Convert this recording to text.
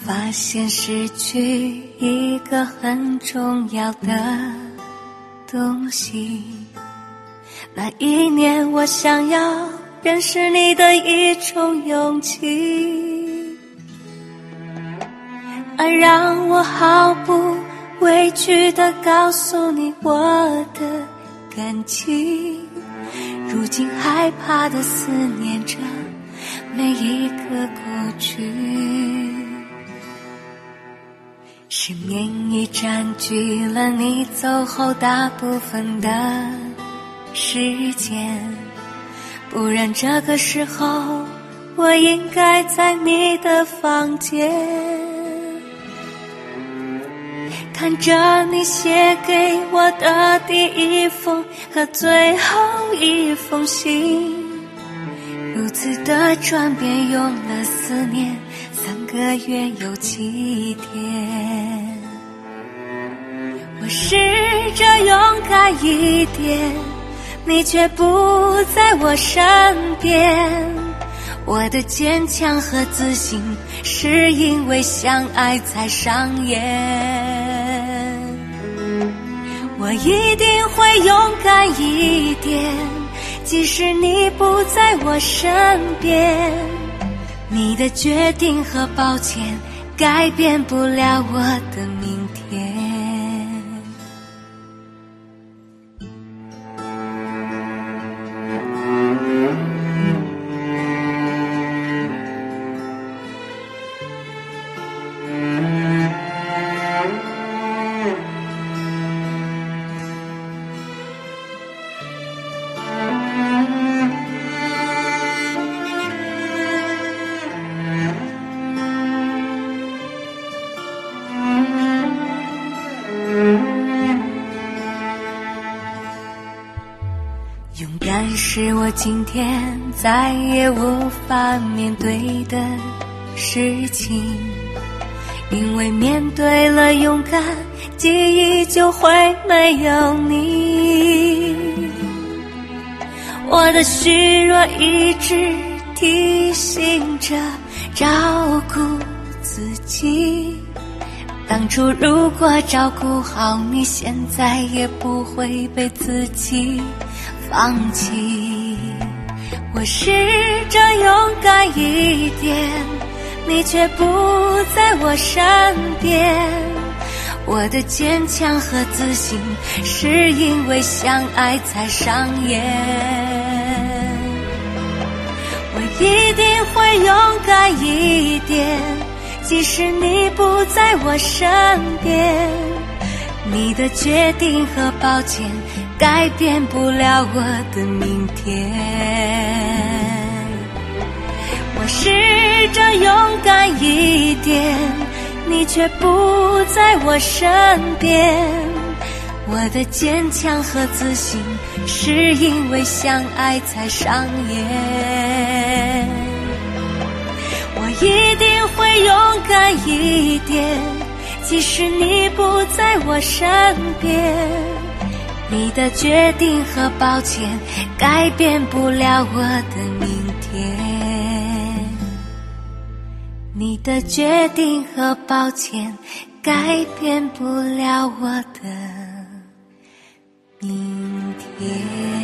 发现失去一个很重要的东西。那一年我想要认识你的一种勇气，而让我毫不委屈地告诉你我的感情，如今害怕地思念着每一个过去。失眠已占据了你走后大部分的时间，不然这个时候我应该在你的房间，看着你写给我的第一封和最后一封信，如此的转变用了4年3个月又7天。我试着勇敢一点，你却不在我身边。我的坚强和自信是因为相爱才上演，我一定会勇敢一点，即使你不在我身边。你的决定和抱歉改变不了我的明天。勇敢是我今天再也无法面对的事情，因为面对了勇敢，记忆就会没有你。我的虚弱一直提醒着照顾自己，当初如果照顾好你，现在也不会被自己放弃。我试着勇敢一点，你却不在我身边。我的坚强和自信是因为相爱才上演，我一定会勇敢一点，即使你不在我身边。你的决定和抱歉改变不了我的明天，我试着勇敢一点，你却不在我身边。我的坚强和自信是因为相爱才上演，我一定会勇敢一点，即使你不在我身边。你的决定和抱歉改变不了我的明天，你的决定和抱歉改变不了我的明天。